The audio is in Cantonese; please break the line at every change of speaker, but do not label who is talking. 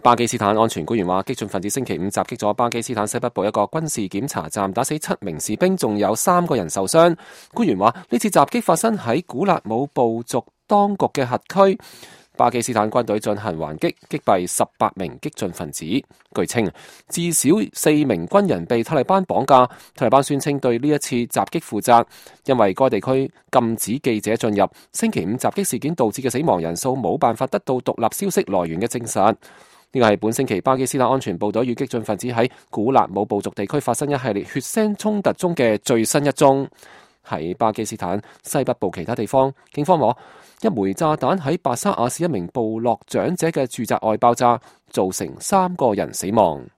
巴基斯坦安全官員話，激進分子星期五襲擊咗巴基斯坦西北部一個軍事檢查站，打死7名士兵，仲有3個人受傷。官員話，呢次襲擊發生喺古勒姆部族當局嘅轄區。巴基斯坦軍隊進行還擊，擊斃18名激進分子。據稱，至少4名軍人被塔利班綁架。塔利班宣稱對呢一次襲擊負責，因為該地區禁止記者進入。星期五襲擊事件導致嘅死亡人數冇辦法得到獨立消息來源嘅證實。呢個係本星期巴基斯坦安全部隊與激進分子喺古勒姆部族地區發生一系列血腥衝突中嘅最新一宗。喺巴基斯坦西北部其他地方，警方話一枚炸彈喺白沙瓦市一名部落長者嘅住宅外爆炸，造成3個人死亡。